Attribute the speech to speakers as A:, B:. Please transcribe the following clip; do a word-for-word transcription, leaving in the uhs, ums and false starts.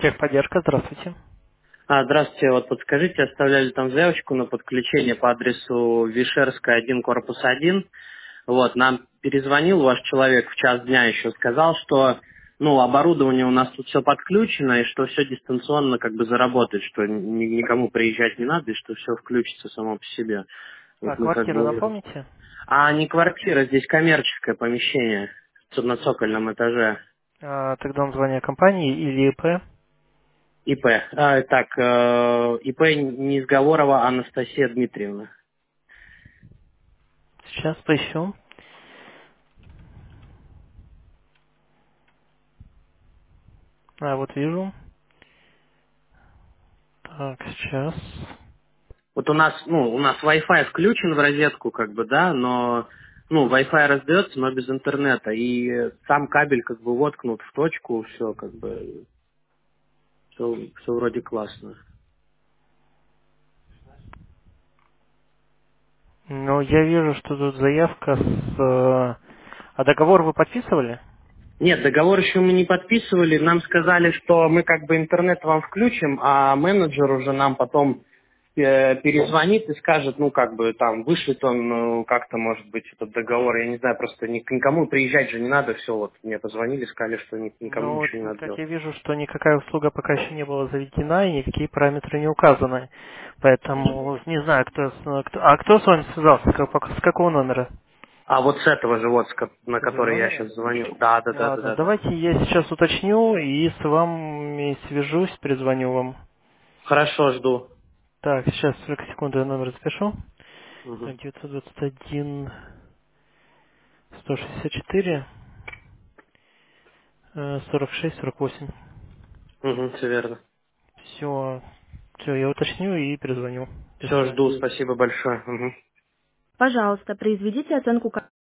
A: Техподдержка, здравствуйте.
B: А, здравствуйте, вот подскажите, оставляли там заявочку на подключение по адресу Вишерская, один, корпус один. Вот, нам перезвонил ваш человек в час дня еще, сказал, что, ну, оборудование у нас тут все подключено, и что все дистанционно как бы заработает, что ни- никому приезжать не надо, и что все включится само по себе.
A: А,
B: Вот мы как
A: квартира,
B: бы...
A: напомните?
B: А не квартира, здесь коммерческое помещение на цокольном этаже.
A: А, тогда название компании или ИП.
B: ИП. А, так, э, ИП Низговорова Анастасия Дмитриевна.
A: Сейчас поищу. А, вот вижу. Так, сейчас.
B: Вот у нас, ну, у нас Wi-Fi включен в розетку, как бы, да, но, ну, Wi-Fi раздается, но без интернета, и сам кабель как бы воткнут в точку, все, как бы, все, все вроде классно.
A: Ну, я вижу, что тут заявка с... э, А договор вы подписывали?
B: Нет, договор еще мы не подписывали, нам сказали, что мы как бы интернет вам включим, а менеджер уже нам потом э, перезвонит и скажет, ну, как бы там, вышлет он ну, как-то, может быть, этот договор, я не знаю, просто ни- никому приезжать же не надо, все, вот мне позвонили, сказали, что ни- никому
A: Ну, вот,
B: ничего не надо
A: как
B: делать.
A: я вижу, что никакая услуга пока еще не была заведена и никакие параметры не указаны. Поэтому не знаю, кто... с- кто- А кто с вами связался? С как- с какого номера?
B: А вот с этого же вот, с ко-
A: С
B: на
A: этого
B: который я
A: номера?
B: сейчас звоню. Да, да, да, да,
A: Ладно,
B: да, да.
A: давайте я сейчас уточню и с вами свяжусь, перезвоню вам.
B: Хорошо, жду.
A: Так, сейчас, только секунду, я номер запишу.
B: Угу.
A: Так, девятьсот двадцать один сто шестьдесят четыре э, сорок шесть сорок восемь.
B: Угу, все верно.
A: Все, все, я уточню и перезвоню. До
B: Все,
A: свидания.
B: жду, спасибо большое. Угу.
A: Пожалуйста, произведите оценку